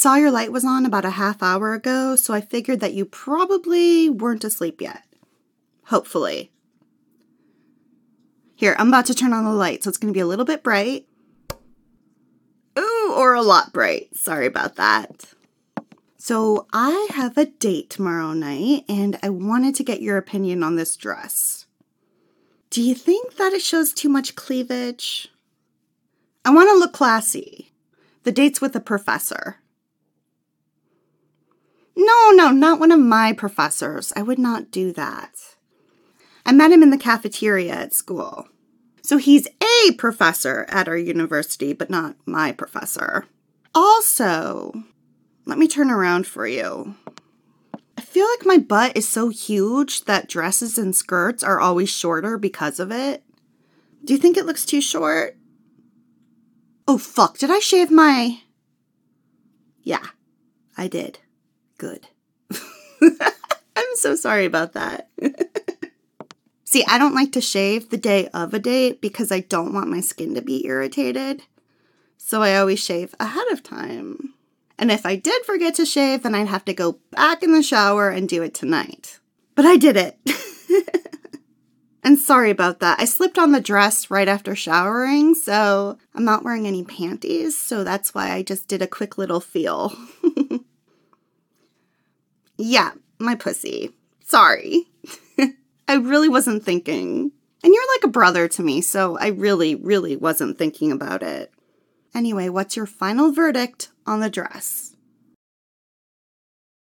saw your light was on about a half hour ago, so I figured that you probably weren't asleep yet. Hopefully. Here, I'm about to turn on the light, so it's going to be a little bit bright. Ooh, or a lot bright. Sorry about that. So I have a date tomorrow night, and I wanted to get your opinion on this dress. Do you think that it shows too much cleavage? I want to look classy. The date's with a professor. No, not one of my professors. I would not do that. I met him in the cafeteria at school. So he's a professor at our university, but not my professor. Also, let me turn around for you. I feel like my butt is so huge that dresses and skirts are always shorter because of it. Do you think it looks too short? Oh, fuck. Did I shave my... Yeah, I did. Good. I'm so sorry about that. See, I don't like to shave the day of a date because I don't want my skin to be irritated. So I always shave ahead of time. And if I did forget to shave, then I'd have to go back in the shower and do it tonight. But I did it. And sorry about that. I slipped on the dress right after showering, so I'm not wearing any panties, so that's why I just did a quick little feel. Yeah, my pussy. Sorry. I really wasn't thinking. And you're like a brother to me, so I really wasn't thinking about it. Anyway, what's your final verdict on the dress?